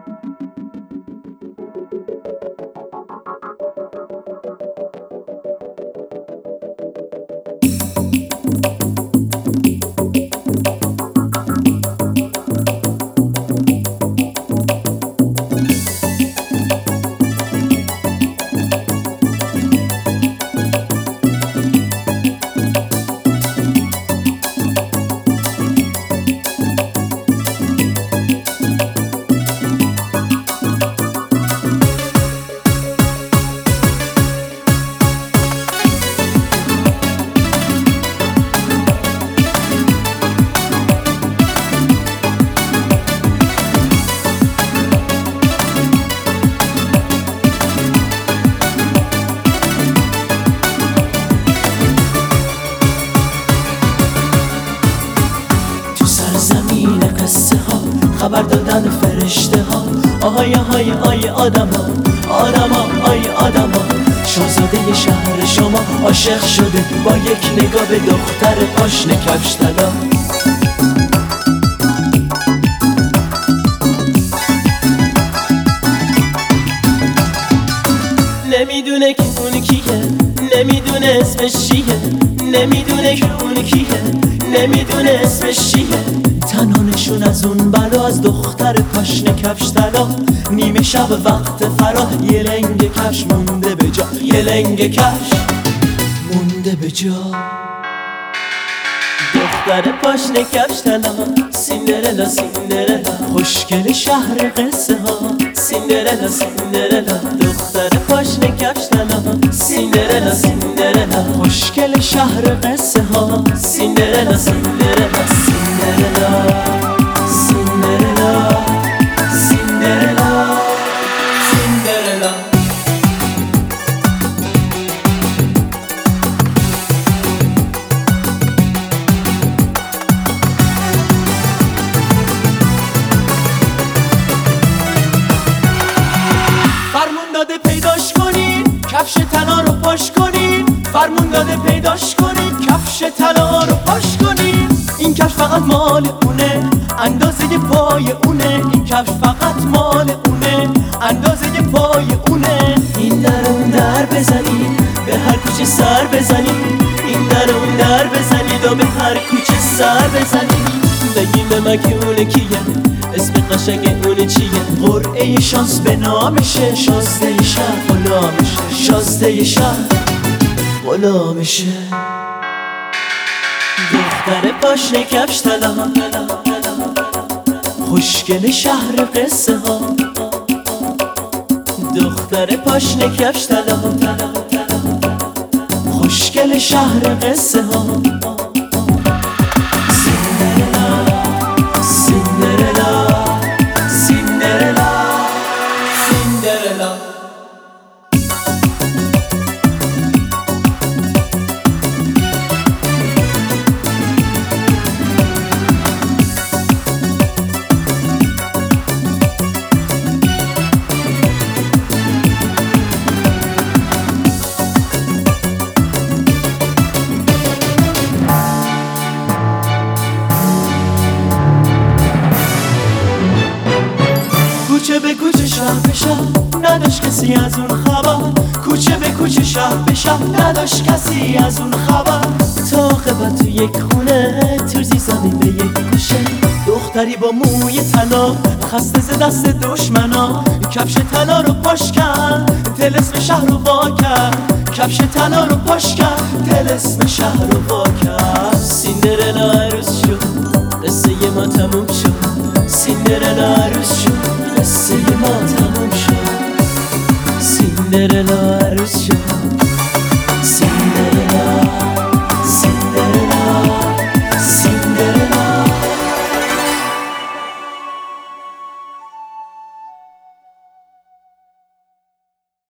زمین قصه ها خبر دادن فرشته ها آهای آهای آی آدم ها آدم ها آی آدم ها شاهزاده شهر شما عاشق شده با یک نگاه به دختر پاشنه کفش طلا. نمیدونه که اون کیه، نمیدونه اسمش چیه، نمیدونه که اون کیه، نمیدونه اسمش چیه. تنانشون از اون بلا از دختر پاشنه کفش طلا. نیمه شب وقت فرا یه لنگ کفش مونده به جا، یه لنگ کفش مونده به جا. دختر پاشنه کفش طلا، سیندرلا سیندرلا، خوشگل شهر قصه ها، سیندرلا سیندرلا. دختر پاشنه کفش طلا، سیندرلا سیندرلا، خوشگل شهر قصه ها، سیندرلا سیندرلا سیندرلا سیندرلا سیندرلا سیندرلا. فرمون داده پیداش کنین، کفش طلا رو پاش کنین. فرمون داده پیداش کنین، کفش طلا رو پاش کنین. این کفش فقط مال اونه، اندازه پای اونه. این کفش فقط مال اونه، اندازه پای اونه. این در اون در بزنید، به هر کوچه سر بزنید. این در اون در بزنید و به هر کوچه سر بزنید. بگیم به من که اونه کیه، اسم قشنگ اونه چیه. قرعه شانس به نامشه، شازده شهر غلامشه، شازده شهر غلامشه. دختر پاشنه کفش طلا، خوشگل شهر قصه ها. دختر پاشنه کفش طلا، خوشگل شهر قصه ها. سیندرلا سیندرلا سیندرلا. کوچه به کوچه شهر به شهر نداشت کسی از اون خبر. کوچه به کوچه شهر به شهر نداشت کسی از اون خبر. تا قبل تو یک خونه ترزی زدی به یک گوشه. دختری با موی طلا خسته ز دست دشمنا. کفش طلا رو پاش کرد، طلسم شهر رو وا کرد. کفش طلا رو پاش کرد، طلسم شهر رو وا کرد. سیندرلا عروس شد، قصه ما تموم شد. سیندرلا عروس شد، قصه ما تموم شد. سیندرلا